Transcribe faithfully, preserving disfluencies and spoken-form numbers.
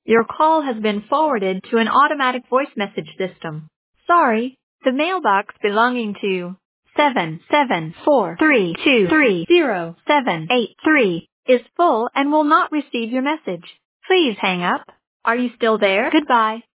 Your call has been forwarded to an automatic voice message system. Sorry, the mailbox belonging to seven seven four three two three zero seven eight three is full and will not receive your message. Please hang up. Are you still there? Goodbye.